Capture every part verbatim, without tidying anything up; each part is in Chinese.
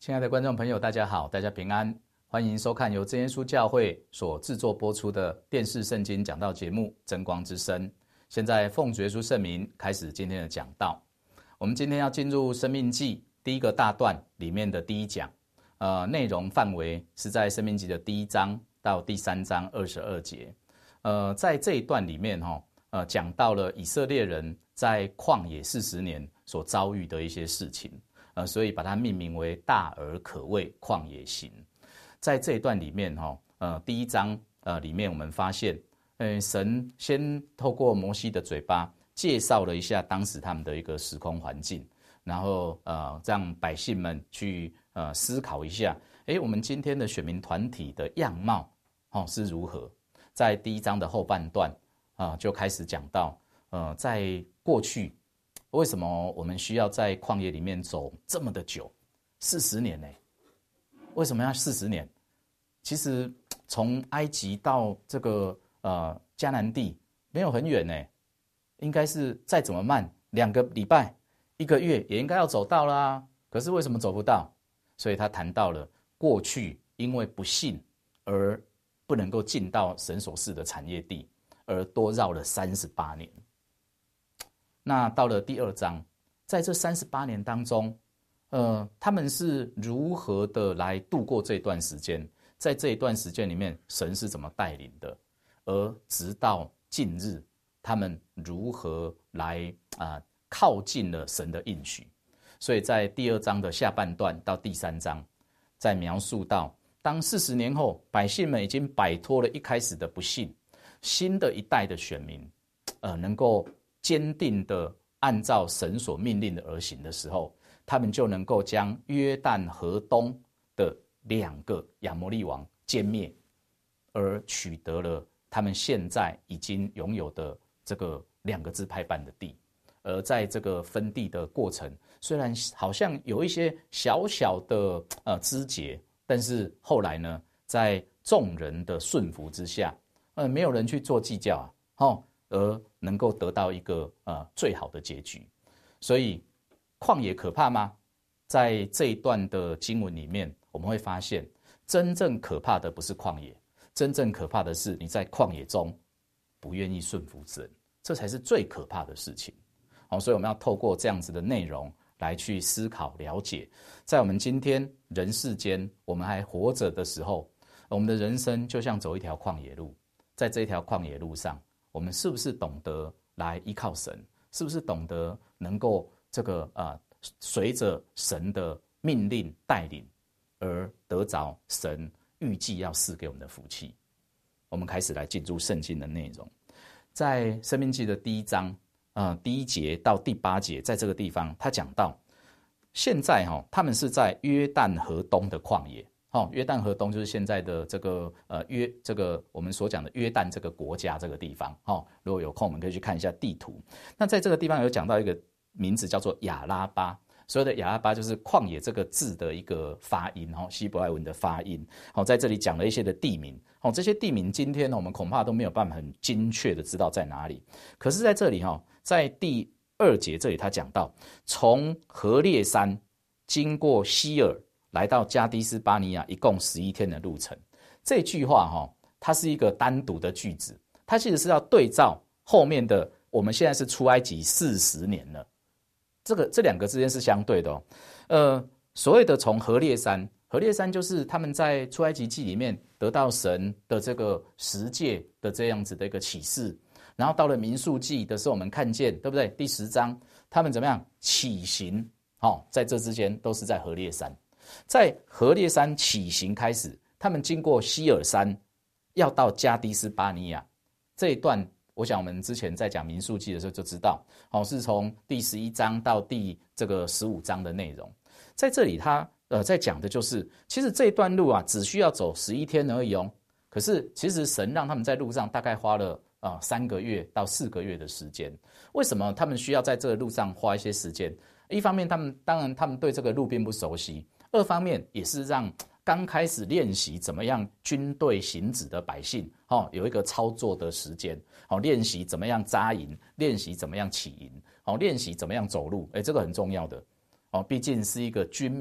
亲爱的观众朋友，大家好，大家平安，欢迎收看由真耶稣教会所制作播出的电视圣经讲道节目《真光之声》。现在奉主耶稣圣名开始今天的讲道。我们今天要进入生命记第一个大段里面的第一讲，呃，内容范围是在生命记的第一章到第三章二十二节。呃，在这一段里面哈、哦，呃，讲到了以色列人在旷野四十年所遭遇的一些事情。呃，所以把它命名为大而可畏旷野行。在这一段里面哈、哦，呃，第一章呃里面我们发现，呃，神先透过摩西的嘴巴介绍了一下当时他们的一个时空环境，然后呃让百姓们去呃思考一下，诶，我们今天的选民团体的样貌哦是如何？在第一章的后半段啊、呃、就开始讲到，呃，在过去。为什么我们需要在旷野里面走这么的久，四十年呢？为什么要四十年？其实从埃及到这个呃迦南地没有很远呢，应该是再怎么慢，两个礼拜、一个月也应该要走到啦。可是为什么走不到？所以他谈到了过去因为不信而不能够进到神所赐的产业地，而多绕了三十八年。那到了第二章，在这三十八年当中，呃，他们是如何的来度过这段时间？在这一段时间里面，神是怎么带领的？而直到近日，他们如何来啊、呃、靠近了神的应许？所以在第二章的下半段到第三章，在描述到，当四十年后，百姓们已经摆脱了一开始的不信，新的一代的选民，呃，能够坚定的按照神所命令的而行的时候，他们就能够将约旦河东的两个亚摩利王歼灭，而取得了他们现在已经拥有的这个两个支派半的地。而在这个分地的过程，虽然好像有一些小小的呃枝节，但是后来呢，在众人的顺服之下，呃，没有人去做计较啊，哦。而能够得到一个呃最好的结局。所以旷野可怕吗？在这一段的经文里面，我们会发现真正可怕的不是旷野，真正可怕的是你在旷野中不愿意顺服神，这才是最可怕的事情。好，所以我们要透过这样子的内容来去思考了解，在我们今天人世间我们还活着的时候，我们的人生就像走一条旷野路，在这条旷野路上，我们是不是懂得来依靠神？是不是懂得能够这个呃随着神的命令带领，而得着神预计要赐给我们的福气？我们开始来进入圣经的内容，在申命记的第一章，呃第一节到第八节，在这个地方他讲到，现在哈、哦、他们是在约旦河东的旷野。哦，约旦河东就是现在的这个呃约这个我们所讲的约旦这个国家这个地方。哦，如果有空我们可以去看一下地图。那在这个地方有讲到一个名字叫做亚拉巴，所谓的亚拉巴就是旷野这个字的一个发音，哦，希伯来文的发音。哦，在这里讲了一些的地名。哦，这些地名今天呢我们恐怕都没有办法很精确的知道在哪里。可是在这里哈、哦，在第二节这里他讲到，从何烈山经过希尔，来到加迪斯巴尼亚一共十一天的路程。这句话哈、哦，它是一个单独的句子，它其实是要对照后面的，我们现在是出埃及四十年了，这个这两个之间是相对的哦。呃，所谓的从何烈山，何烈山就是他们在出埃及记里面得到神的这个十诫的这样子的一个启示，然后到了民数记的时候，我们看见对不对？第十章他们怎么样起行？哦，在这之间都是在何烈山。在何烈山起行开始，他们经过希尔山，要到加迪斯巴尼亚这一段，我想我们之前在讲民数记的时候就知道，哦，是从第十一章到第这个十五章的内容。在这里他呃在讲的就是，其实这一段路啊，只需要走十一天而已哦。可是其实神让他们在路上大概花了呃三个月到四个月的时间。为什么他们需要在这个路上花一些时间？一方面，他们当然他们对这个路并不熟悉。二方面也是让刚开始练习怎么样军队行止的百姓，哦，有一个操作的时间，哦，练习怎么样扎营，练习怎么样起营，哦，练习怎么样走路，哎，这个很重要的，哦，毕竟是一个军民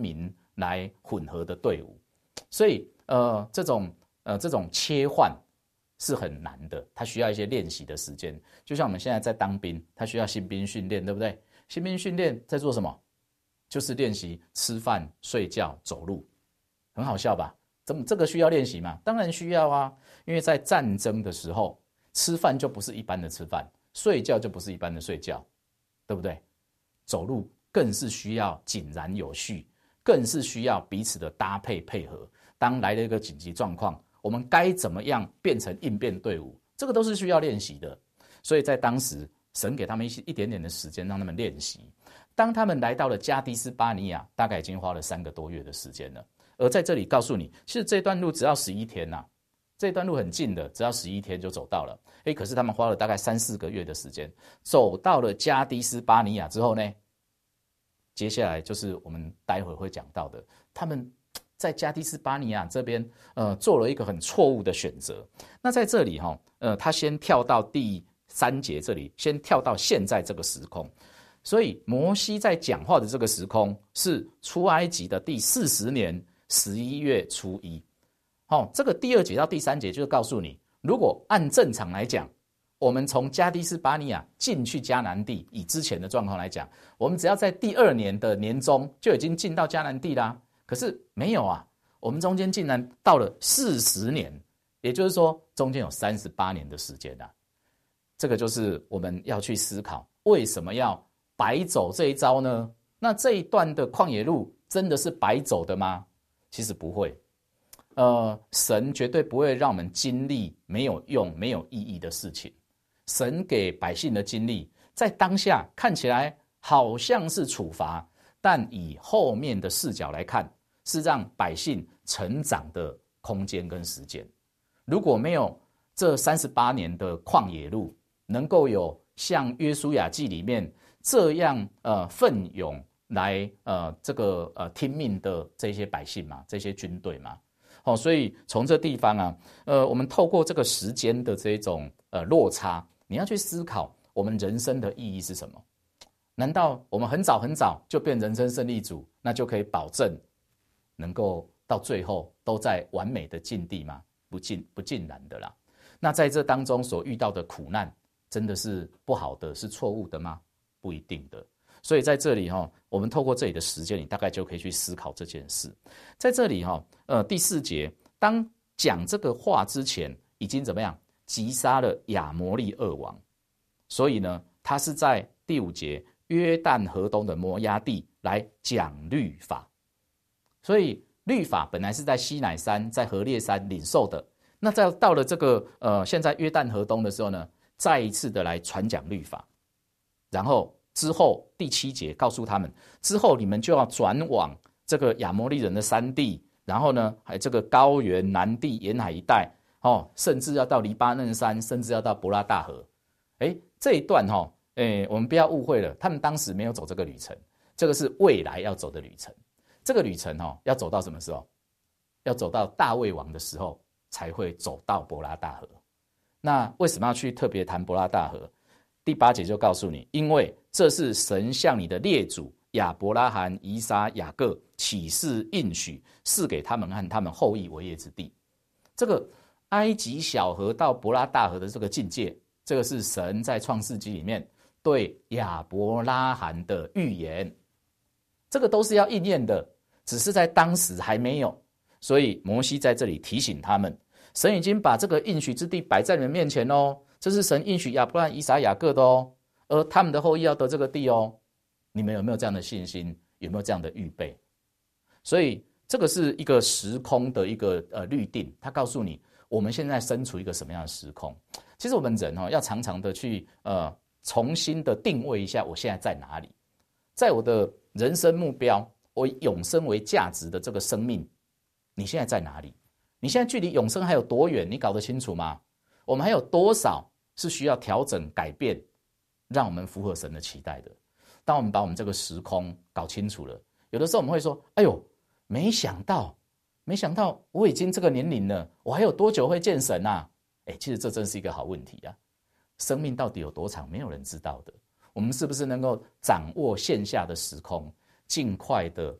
来混合的队伍。所以呃，这种呃这种切换是很难的，它需要一些练习的时间。就像我们现在在当兵，它需要新兵训练，对不对？新兵训练在做什么？就是练习吃饭、睡觉、走路，很好笑吧？怎么这个需要练习吗？当然需要啊，因为在战争的时候，吃饭就不是一般的吃饭，睡觉就不是一般的睡觉，对不对？走路更是需要井然有序，更是需要彼此的搭配配合。当来了一个紧急状况，我们该怎么样变成应变队伍？这个都是需要练习的。所以在当时，神给他们一些一点点的时间，让他们练习。当他们来到了加迪斯巴尼亚，大概已经花了三个多月的时间了。而在这里告诉你，其实这段路只要十一天呐、啊，这段路很近的，只要十一天就走到了。诶，可是他们花了大概三四个月的时间，走到了加迪斯巴尼亚之后呢，接下来就是我们待会会讲到的，他们在加迪斯巴尼亚这边，呃，做了一个很错误的选择。那在这里哈，呃，他先跳到第三节这里，先跳到现在这个时空。所以摩西在讲话的这个时空是出埃及的第四十年十一月初一。好、哦，这个第二节到第三节就是告诉你，如果按正常来讲，我们从加迪斯巴尼亚进去迦南地，以之前的状况来讲，我们只要在第二年的年中就已经进到迦南地啦。可是没有啊，我们中间竟然到了四十年，也就是说中间有三十八年的时间啊。这个就是我们要去思考，为什么要白走这一招呢？那这一段的旷野路真的是白走的吗？其实不会。呃，神绝对不会让我们经历没有用、没有意义的事情。神给百姓的经历，在当下看起来好像是处罚，但以后面的视角来看，是让百姓成长的空间跟时间。如果没有这三十八年的旷野路，能够有像约书亚记里面这样呃奋勇来呃这个呃听命的这些百姓嘛，这些军队嘛，好、哦，所以从这地方啊，呃，我们透过这个时间的这种呃落差，你要去思考我们人生的意义是什么？难道我们很早很早就变人生胜利组，那就可以保证能够到最后都在完美的境地吗？不尽不尽然的啦。那在这当中所遇到的苦难，真的是不好的，是错误的吗？不一定的。所以在这里哈，我们透过这里的时间，你大概就可以去思考这件事。在这里哈，呃，第四节，当讲这个话之前，已经怎么样击杀了亚摩利二王，所以呢，他是在第五节约旦河东的摩押地来讲律法。所以律法本来是在西乃山、在何烈山领受的，那在到了这个呃现在约旦河东的时候呢，再一次的来传讲律法，然后之后第七节告诉他们，之后你们就要转往这个亚摩利人的山地，然后呢，还这个高原、南地、沿海一带，哦，甚至要到黎巴嫩山，甚至要到伯拉大河。哎，这一段哈、哦，哎，我们不要误会了，他们当时没有走这个旅程，这个是未来要走的旅程。这个旅程哈、哦，要走到什么时候？要走到大卫王的时候，才会走到伯拉大河。那为什么要去特别谈伯拉大河？第八节就告诉你，因为这是神向你的列祖亚伯拉罕、以撒、雅各起誓应许，赐给他们和他们后裔为业之地。这个埃及小河到伯拉大河的这个境界，这个是神在创世纪里面对亚伯拉罕的预言，这个都是要应验的，只是在当时还没有。所以摩西在这里提醒他们，神已经把这个应许之地摆在你们面前哦，这是神应许亚伯拉罕、以撒、雅各的哦，而他们的后裔要得这个地哦。你们有没有这样的信心？有没有这样的预备？所以这个是一个时空的一个呃律定，它告诉你我们现在身处一个什么样的时空。其实我们人哦，要常常的去呃重新的定位一下，我现在在哪里？在我的人生目标，我以永生为价值的这个生命，你现在在哪里？你现在距离永生还有多远？你搞得清楚吗？我们还有多少是需要调整改变，让我们符合神的期待的？当我们把我们这个时空搞清楚了，有的时候我们会说，哎呦，没想到没想到我已经这个年龄了，我还有多久会见神啊？哎，其实这真是一个好问题啊。生命到底有多长，没有人知道的。我们是不是能够掌握线下的时空，尽快的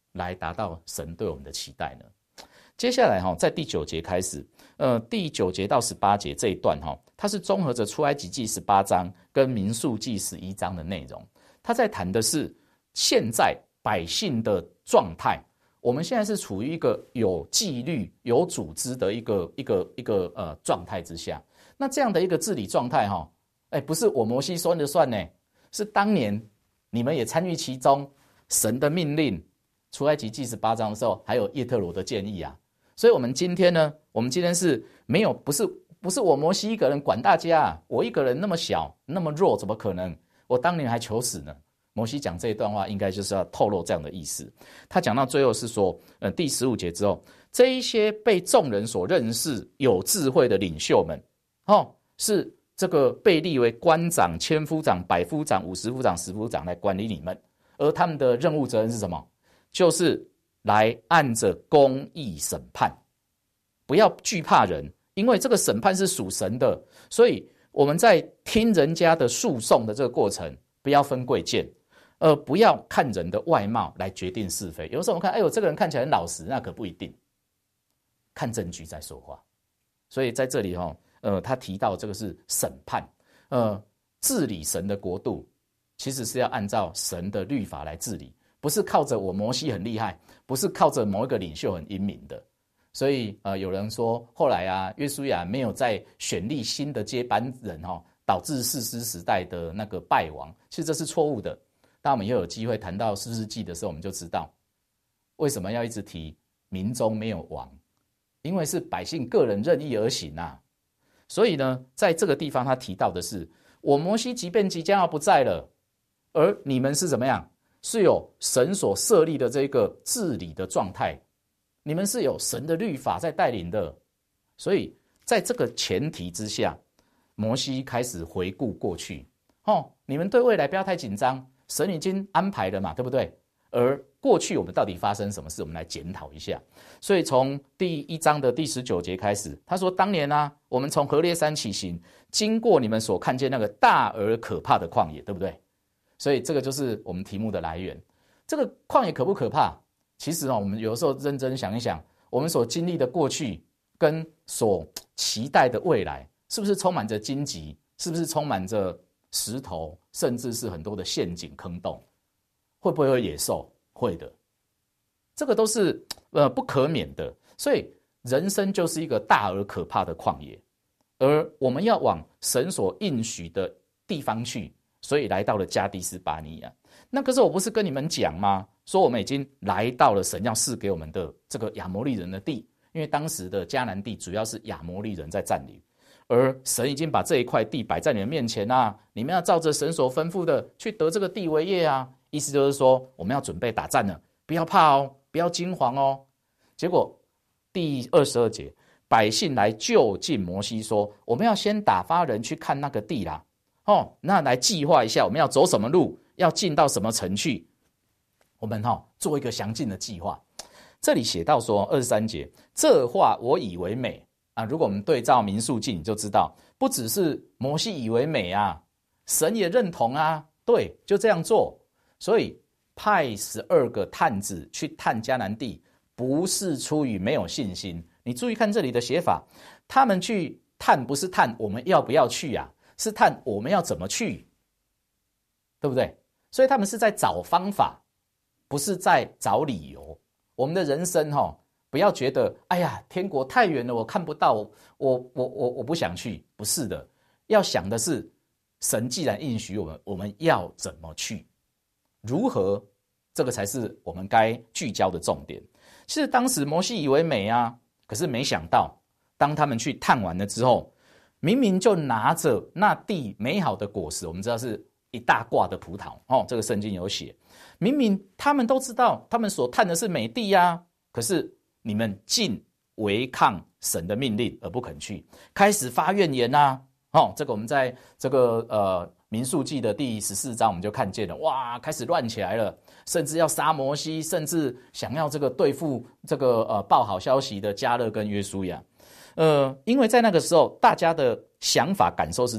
来达到神对我们的期待呢？接下来哈，在第九节开始，呃，第九节到十八节这一段哈，它是综合着出埃及记十八章跟民数记十一章的内容。它在谈的是现在百姓的状态。我们现在是处于一个有纪律、有组织的一个一个一个呃状态之下。那这样的一个治理状态哈，哎，不是我摩西说了算呢，是当年你们也参与其中，神的命令，出埃及记十八章的时候，还有叶特罗的建议啊。所以我们今天呢，我们今天是没有，不是不是我摩西一个人管大家啊，我一个人那么小那么弱，怎么可能？我当年还求死呢。摩西讲这一段话，应该就是要透露这样的意思。他讲到最后是说，呃，第十五节之后，这一些被众人所认识有智慧的领袖们，哦，是这个被立为官长、千夫长、百夫长、五十夫长、十夫长来管理你们，而他们的任务责任是什么？就是来按着公义审判，不要惧怕人，因为这个审判是属神的，所以我们在听人家的诉讼的这个过程，不要分贵贱，呃，不要看人的外貌来决定是非。有时候我们看，哎呦，这个人看起来很老实，那可不一定，看证据再说话。所以在这里哈，呃，他提到这个是审判，呃，治理神的国度，其实是要按照神的律法来治理。不是靠着我摩西很厉害，不是靠着某一个领袖很英明的。所以呃，有人说后来啊，约书亚没有再选立新的接班人哈、哦，导致士师时代的那个败亡，其实这是错误的。当我们又有机会谈到士师记的时候，我们就知道为什么要一直提民中没有王，因为是百姓个人任意而行啊。所以呢，在这个地方他提到的是，我摩西即便即将要不在了，而你们是怎么样？是有神所设立的这个治理的状态，你们是有神的律法在带领的。所以在这个前提之下，摩西开始回顾过去，哦，你们对未来不要太紧张，神已经安排了嘛，对不对？而过去我们到底发生什么事，我们来检讨一下。所以从第一章的第十九节开始，他说当年啊，我们从何烈山起行，经过你们所看见那个大而可怕的旷野，对不对？所以这个就是我们题目的来源。这个旷野可不可怕？其实、哦、我们有时候认真想一想，我们所经历的过去跟所期待的未来，是不是充满着荆棘？是不是充满着石头，甚至是很多的陷阱坑洞？会不会有野兽？会的，这个都是呃不可免的。所以人生就是一个大而可怕的旷野，而我们要往神所应许的地方去。所以来到了加低斯巴尼亚，那可是我不是跟你们讲吗？说我们已经来到了神要赐给我们的这个亚摩利人的地，因为当时的迦南地主要是亚摩利人在占领，而神已经把这一块地摆在你们面前啊，你们要照着神所吩咐的去得这个地为业啊。意思就是说，我们要准备打战了，不要怕哦，不要惊惶哦。结果第二十二节，百姓来就近摩西说，我们要先打发人去看那个地啦。哦，那来计划一下，我们要走什么路，要进到什么城去，我们、哦、做一个详尽的计划。这里写到说二十三节，这话我以为美啊。如果我们对照民数记，你就知道，不只是摩西以为美啊，神也认同啊，对，就这样做。所以派十二个探子去探迦南地，不是出于没有信心。你注意看这里的写法，他们去探不是探我们要不要去啊，是探我们要怎么去，对不对？所以他们是在找方法，不是在找理由。我们的人生、哦、不要觉得哎呀天国太远了，我看不到，我我我我不想去，不是的。要想的是神既然应许我们，我们要怎么去，如何，这个才是我们该聚焦的重点。其实当时摩西以为美啊，可是没想到当他们去探完了之后，明明就拿着那地美好的果实，我们知道是一大挂的葡萄、哦、这个圣经有写，明明他们都知道他们所探的是美地啊，可是你们竟违抗神的命令而不肯去，开始发怨言啊、哦、这个我们在这个呃民数记的第十四章我们就看见了，哇，开始乱起来了，甚至要杀摩西，甚至想要这个对付这个呃报好消息的迦勒跟约书亚。呃，因为在那个时候大家的想法感受是这样，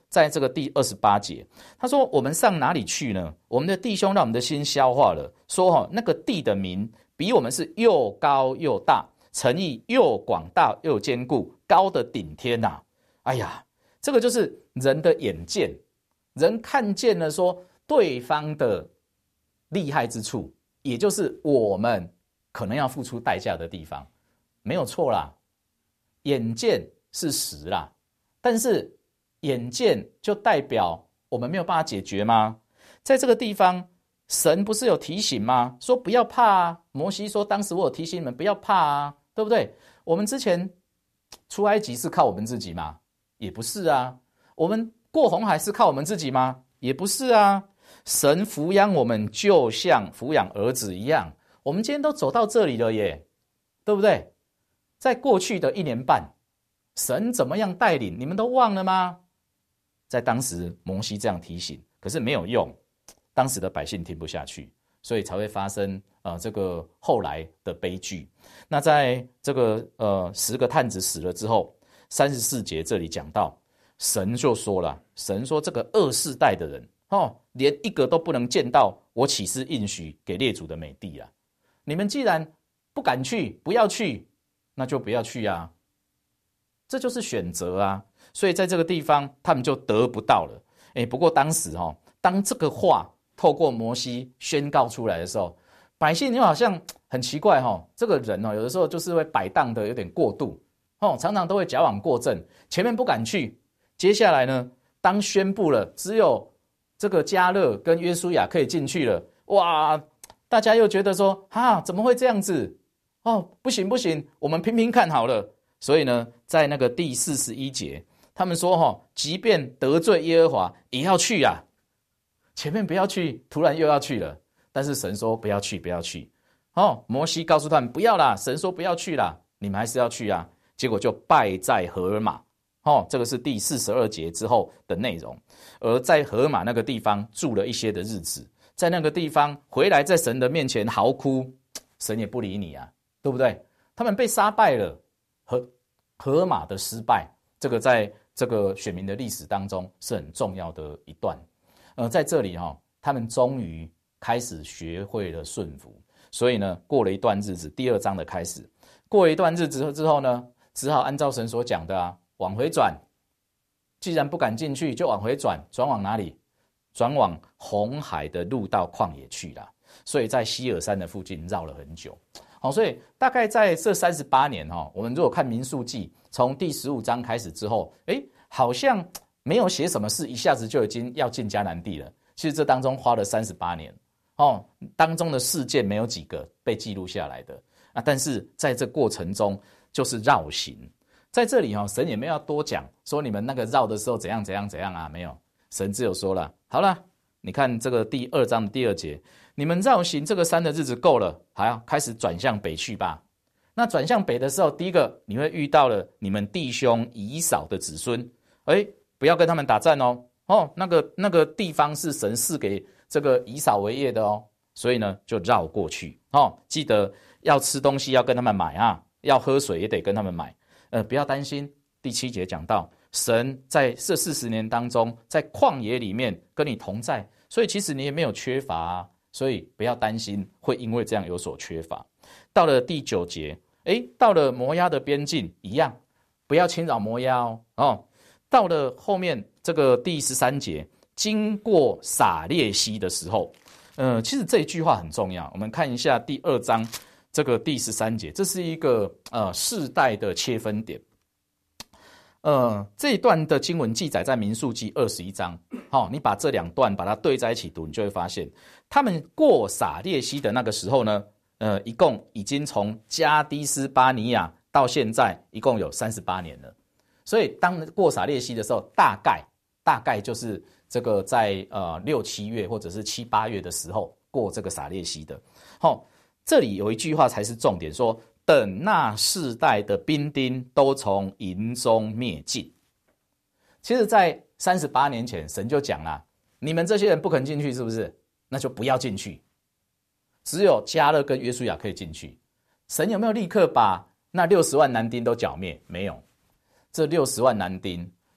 在这个第二十八节，他说我们上哪里去呢？我们的弟兄让我们的心消化了，说、哦、那个地的名比我们是又高又大，城邑又广大又坚固，高的顶天啊。哎呀，这个就是人的眼见，人看见了说对方的厉害之处，也就是我们可能要付出代价的地方，没有错啦。眼见是实啦，但是眼见就代表我们没有办法解决吗？在这个地方，神不是有提醒吗？说不要怕啊。摩西说，当时我有提醒你们不要怕啊，对不对？我们之前出埃及是靠我们自己吗？也不是啊。我们过红海是靠我们自己吗？也不是啊。神抚养我们就像抚养儿子一样，我们今天都走到这里了耶，对不对？在过去的一年半，神怎么样带领，你们都忘了吗？在当时摩西这样提醒，可是没有用，当时的百姓听不下去，所以才会发生呃这个后来的悲剧。那在这个呃十个探子死了之后，三十四节这里讲到，神就说了，神说这个二世代的人哦，连一个都不能见到我起誓应许给列祖的美地啊！你们既然不敢去，不要去，那就不要去啊！这就是选择啊！所以在这个地方，他们就得不到了。哎，不过当时哦，当这个话透过摩西宣告出来的时候，百姓又好像很奇怪哈、哦，这个人哦，有的时候就是会摆荡的有点过度哦，常常都会矫枉过正，前面不敢去，接下来呢，当宣布了只有这个迦勒跟约书亚可以进去了，哇，大家又觉得说，哈，怎么会这样子？哦，不行不行，我们拼拼看好了。所以呢，在那个第四十一节，他们说、哦、即便得罪耶和华也要去啊。前面不要去，突然又要去了，但是神说不要去不要去。哦，摩西告诉他们不要啦，神说不要去啦，你们还是要去啊。结果就败在何尔玛。哦，这个是第四十二节之后的内容。而在何尔玛那个地方住了一些的日子，在那个地方回来在神的面前嚎哭，神也不理你啊，对不对？他们被杀败了。何何尔玛的失败，这个在这个选民的历史当中是很重要的一段。呃，在这里哈、哦，他们终于开始学会了顺服。所以呢，过了一段日子，第二章的开始，过了一段日子之后呢，只好按照神所讲的啊，往回转。既然不敢进去，就往回转，转往哪里？转往红海的路到旷野去了。所以在希尔山的附近绕了很久。好，所以大概在这三十八年哈，我们如果看民数记，从第十五章开始之后，哎，好像没有写什么事，一下子就已经要进迦南地了。其实这当中花了三十八年，哦，当中的事件没有几个被记录下来的啊。但是在这过程中，就是绕行，在这里哈，神也没有要多讲，说你们那个绕的时候怎样怎样怎样啊，没有，神只有说了，好了，你看这个第二章的第二节。你们绕行这个山的日子够了，还要开始转向北去吧。那转向北的时候，第一个你会遇到了你们弟兄以扫的子孙，哎，不要跟他们打战哦。哦，那个那个地方是神赐给这个以扫为业的哦，所以呢就绕过去哦。记得要吃东西要跟他们买啊，要喝水也得跟他们买。呃，不要担心。第七节讲到，神在这四十年当中，在旷野里面跟你同在，所以其实你也没有缺乏啊。所以不要担心会因为这样有所缺乏。到了第九节，诶，到了摩押的边境一样，不要侵扰摩押哦。哦，到了后面这个第十三节，经过撒列西的时候，呃，其实这一句话很重要。我们看一下第二章这个第十三节，这是一个呃世代的切分点。呃，这一段的经文记载在民数记二十一章。好、哦，你把这两段把它对在一起读，你就会发现，他们过撒列西的那个时候呢，呃，一共已经从加低斯巴尼亚到现在，一共有三十八年了。所以当过撒列西的时候，大概大概就是这个在呃六七月或者是七八月的时候过这个撒列西的。好、哦，这里有一句话才是重点，说。等那世代的兵丁都从营中灭尽。其实在三十八年前神就讲了，你们这些人不肯进去是不是？那就不要进去，只有迦勒跟约书亚可以进去。神有没有立刻把那六十万男丁都剿灭？没有，这六十万男丁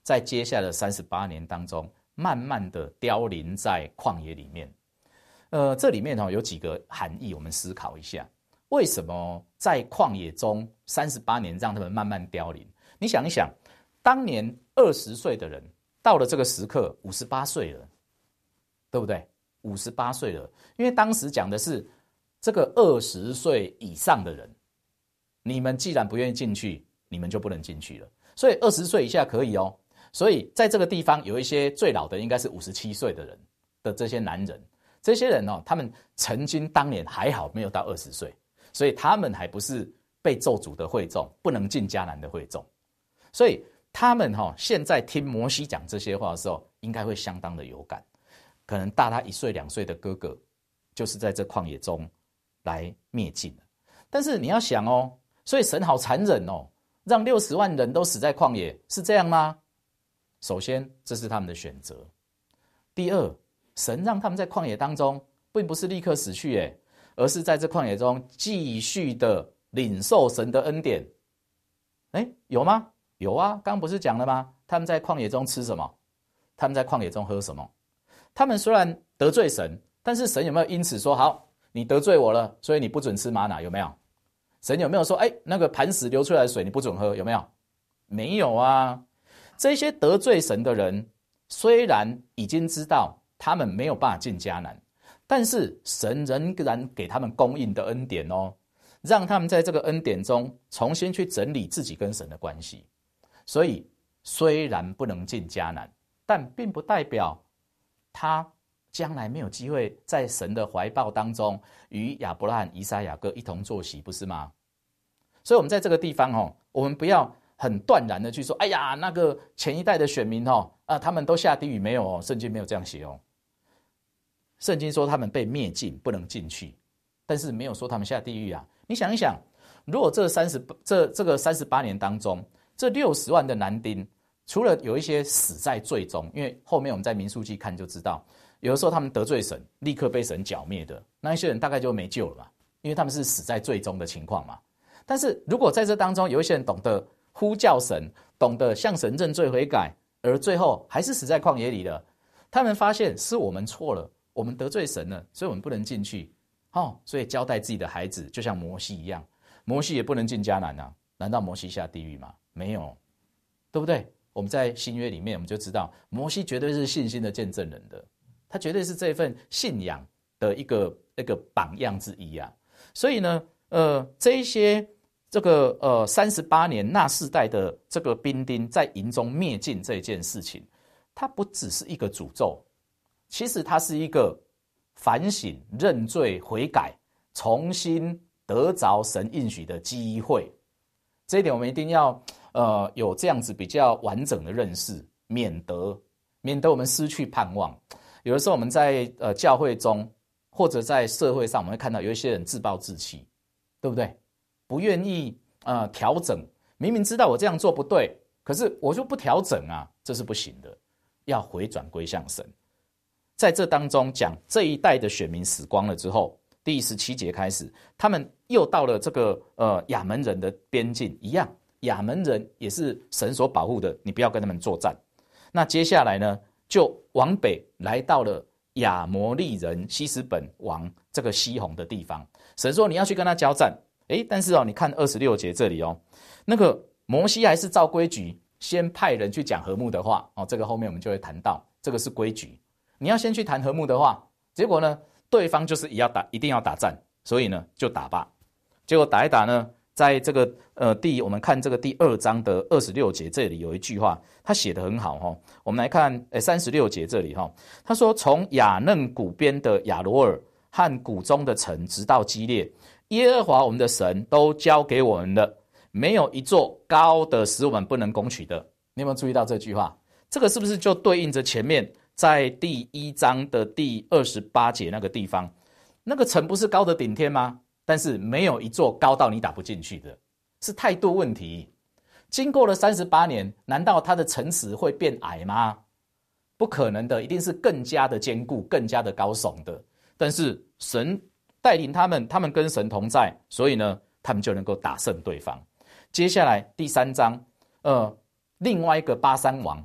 在接下来的三十八年当中，慢慢的凋零在旷野里面。呃，这里面哦有几个含义，我们思考一下，为什么在旷野中三十八年让他们慢慢凋零？你想一想，当年二十岁的人，到了这个时刻五十八岁了，对不对？五十八岁了，因为当时讲的是这个二十岁以上的人，你们既然不愿意进去，你们就不能进去了。所以二十岁以下可以哦。所以在这个地方有一些最老的应该是五十七岁的人的这些男人，这些人哦，他们曾经当年还好没有到二十岁，所以他们还不是被咒诅的会众，不能进迦南的会众。所以他们哈、哦、现在听摩西讲这些话的时候，应该会相当的有感。可能大他一岁两岁的哥哥，就是在这旷野中来灭尽了。但是你要想哦，所以神好残忍哦，让六十万人都死在旷野，是这样吗？首先，这是他们的选择。第二，神让他们在旷野当中，并不是立刻死去，耶，而是在这旷野中继续的领受神的恩典。哎，有吗？有啊，刚刚不是讲了吗？他们在旷野中吃什么？他们在旷野中喝什么？他们虽然得罪神，但是神有没有因此说好，你得罪我了，所以你不准吃玛拿？有没有？神有没有说，哎，那个磐石流出来的水你不准喝？有没有？没有啊。这些得罪神的人，虽然已经知道他们没有办法进迦南，但是神仍然给他们供应的恩典哦，让他们在这个恩典中重新去整理自己跟神的关系。所以虽然不能进迦南，但并不代表他将来没有机会在神的怀抱当中与亚伯拉罕、以撒、雅各一同坐席，不是吗？所以我们在这个地方哦，我们不要很断然的去说，哎呀，那个前一代的选民哦，啊，他们都下地狱，没有哦，圣经没有这样写哦。圣经说他们被灭尽，不能进去，但是没有说他们下地狱啊。你想一想，如果这三十这这个三十八年当中，这六十万的男丁，除了有一些死在罪中，因为后面我们在民数记看就知道，有的时候他们得罪神，立刻被神剿灭的那一些人，大概就没救了嘛，因为他们是死在罪中的情况嘛。但是如果在这当中有一些人懂得呼叫神，懂得向神认罪悔改，而最后还是死在旷野里了，他们发现是我们错了，我们得罪神了，所以我们不能进去，哦，所以交代自己的孩子，就像摩西一样，摩西也不能进迦南啊，难道摩西下地狱吗？没有，对不对？我们在新约里面，我们就知道摩西绝对是信心的见证人的，他绝对是这份信仰的一个一个榜样之一啊。所以呢，呃，这一些这个呃三十八年那世代的这个兵丁在营中灭尽这件事情，它不只是一个诅咒，其实它是一个反省、认罪、悔改、重新得着神应许的机会。这一点我们一定要呃有这样子比较完整的认识，免得免得我们失去盼望。有的时候我们在呃教会中或者在社会上，我们会看到有一些人自暴自弃，对不对？不愿意呃调整，明明知道我这样做不对，可是我就不调整啊，这是不行的，要回转归向神。在这当中讲这一代的选民死光了之后，第十七节开始，他们又到了这个呃亚门人的边境，一样，亚门人也是神所保护的，你不要跟他们作战。那接下来呢，就往北来到了亚摩利人西斯本王这个西宏的地方。神说你要去跟他交战，诶，但是哦，你看二十六节这里哦，那个摩西还是照规矩先派人去讲和睦的话哦，这个后面我们就会谈到，这个是规矩，你要先去谈和睦的话，结果呢，对方就是也要打，一定要打战，所以呢就打吧。结果打一打呢，在这个呃第我们看这个第二章的二十六节这里有一句话，他写得很好哈、哦。我们来看呃三十六节这里哈、哦，他说从亚嫩谷边的亚罗尔和谷中的城直到基列，耶和华我们的神都交给我们了，没有一座高的使我们不能攻取的。你有没有注意到这句话？这个是不是就对应着前面在第一章的第二十八节那个地方，那个城不是高的顶天吗？但是没有一座高到你打不进去的，是态度问题。经过了三十八年，难道它的城池会变矮吗？不可能的，一定是更加的坚固，更加的高耸的。但是神带领他们，他们跟神同在，所以呢，他们就能够打胜对方。接下来第三章，呃，另外一个巴珊王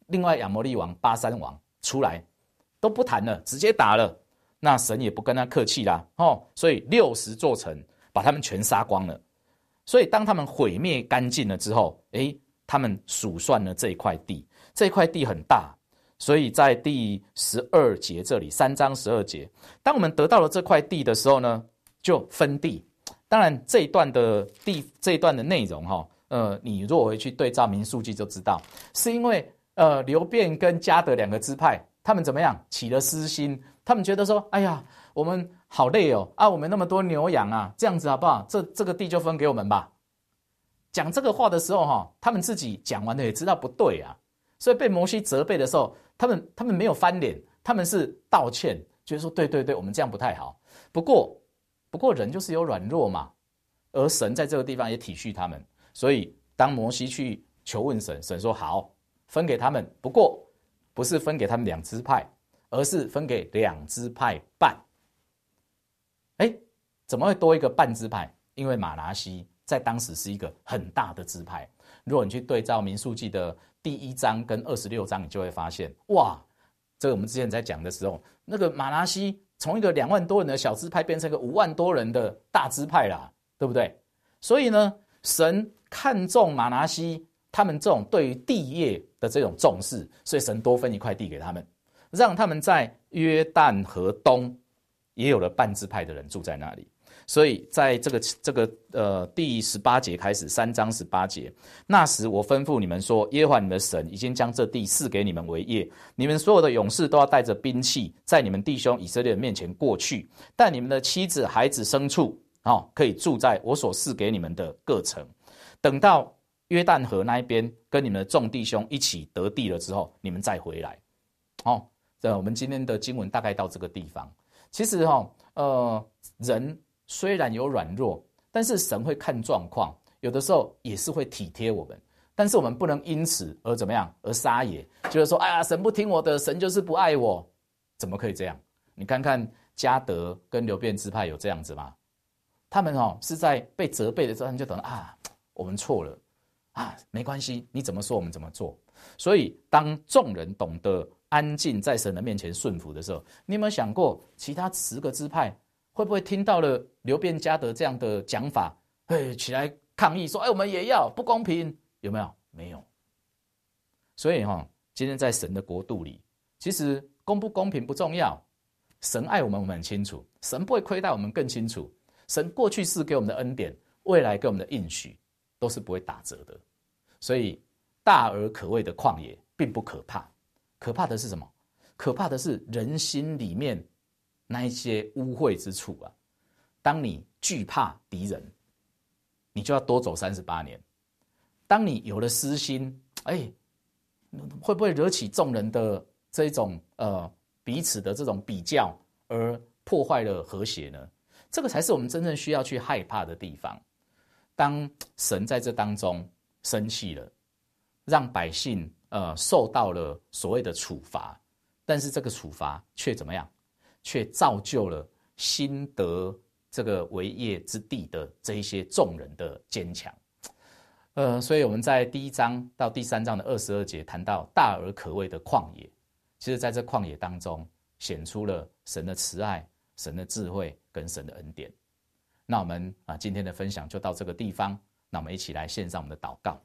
另外亚摩利王巴珊王出来都不谈了，直接打了，那神也不跟他客气啦，哦，所以六十座城把他们全杀光了。所以当他们毁灭干净了之后，诶，他们数算了这一块地，这一块地很大，所以在第十二节这里，三章十二节，当我们得到了这块地的时候呢，就分地。当然这一段的地这一段的内容哈，呃，你如果回去对照民数记就知道，是因为呃流便跟迦得两个支派，他们怎么样起了私心，他们觉得说，哎呀，我们好累哦，啊，我们那么多牛羊啊，这样子好不好？这这个地就分给我们吧。讲这个话的时候哈，他们自己讲完了也知道不对啊，所以被摩西责备的时候，他们他们没有翻脸，他们是道歉，觉得说对对对，我们这样不太好。不过不过人就是有软弱嘛，而神在这个地方也体恤他们，所以当摩西去求问神，神说好，分给他们，不过不是分给他们两支派，而是分给两支派半。哎，怎么会多一个半支派？因为马拿西在当时是一个很大的支派。如果你去对照民数记的第一章跟二十六章，你就会发现，哇，这个我们之前在讲的时候，那个马拿西从一个两万多人的小支派变成一个五万多人的大支派啦，对不对？所以呢，神看重马拿西他们这种对于地业的这种重视，所以神多分一块地给他们，让他们在约旦河东也有了半支派的人住在那里。所以在这个这个呃第十八节开始，三章十八节，那时我吩咐你们说，耶和华你们的神已经将这地赐给你们为业，你们所有的勇士都要带着兵器，在你们弟兄以色列人面前过去，但你们的妻子、孩子、牲畜、哦、可以住在我所赐给你们的各城。等到约旦河那一边跟你们的众弟兄一起得地了之后，你们再回来。哦，这我们今天的经文大概到这个地方。其实哦，呃，人虽然有软弱，但是神会看状况，有的时候也是会体贴我们，但是我们不能因此而怎么样而撒野，就是说，哎呀，神不听我的，神就是不爱我，怎么可以这样？你看看迦得跟流便支派有这样子吗？他们哦是在被责备的时候，他们就等啊，我们错了啊，没关系，你怎么说我们怎么做。所以当众人懂得安静在神的面前顺服的时候，你有没有想过，其他十个支派会不会听到了流便迦得这样的讲法，哎，起来抗议说，哎，我们也要，不公平，有没有？没有。所以哈、哦，今天在神的国度里，其实公不公平不重要，神爱我们，我们很清楚，神不会亏待我们更清楚，神过去是给我们的恩典，未来给我们的应许，都是不会打折的。所以大而可畏的旷野并不可怕，可怕的是什么？可怕的是人心里面那一些污秽之处啊！当你惧怕敌人，你就要多走三十八年。当你有了私心，哎，会不会惹起众人的这种呃彼此的这种比较，而破坏了和谐呢？这个才是我们真正需要去害怕的地方。当神在这当中生气了，让百姓呃受到了所谓的处罚，但是这个处罚却怎么样？却造就了新得这个为业之地的这一些众人的坚强。呃，所以我们在第一章到第三章的二十二节谈到大而可畏的旷野，其实在这旷野当中显出了神的慈爱、神的智慧跟神的恩典。那我们啊今天的分享就到这个地方，那我们一起来献上我们的祷告。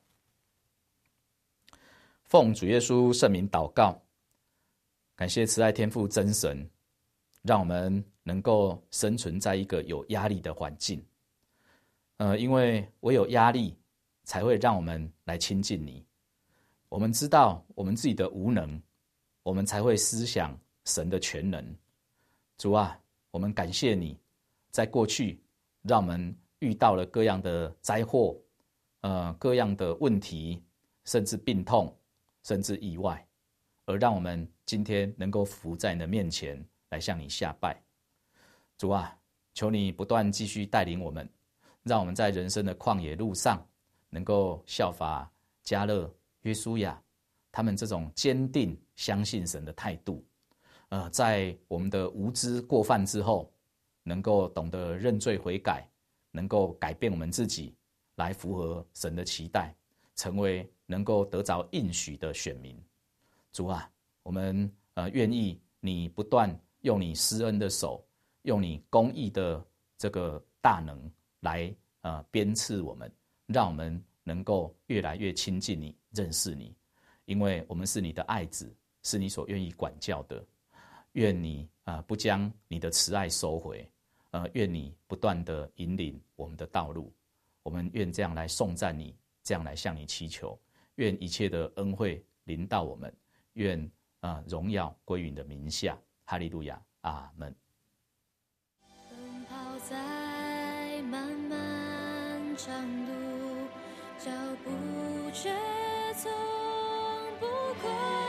奉主耶稣圣名祷告，感谢慈爱天父真神，让我们能够生存在一个有压力的环境。呃，因为唯有压力才会让我们来亲近你。我们知道我们自己的无能，我们才会思想神的全能。主啊，我们感谢你，在过去让我们遇到了各样的灾祸，呃，各样的问题，甚至病痛，甚至意外，而让我们今天能够伏在你的面前来向你下拜。主啊，求你不断继续带领我们，让我们在人生的旷野路上能够效法迦勒、约书亚他们这种坚定相信神的态度，呃，在我们的无知过犯之后，能够懂得认罪悔改，能够改变我们自己，来符合神的期待，成为能够得着应许的选民。 主啊，我们呃愿意你不断用你施恩的手，用你公义的这个大能来呃鞭笞我们，让我们能够越来越亲近你，认识你，因为我们是你的爱子，是你所愿意管教的。愿你啊、呃、不将你的慈爱收回，呃，愿你不断的引领我们的道路。我们愿这样来颂赞你，这样来向你祈求。愿一切的恩惠临到我们，愿啊、呃、荣耀归于你的名下。哈利路亚，阿门。 奔跑在漫漫长路，脚步却从不困。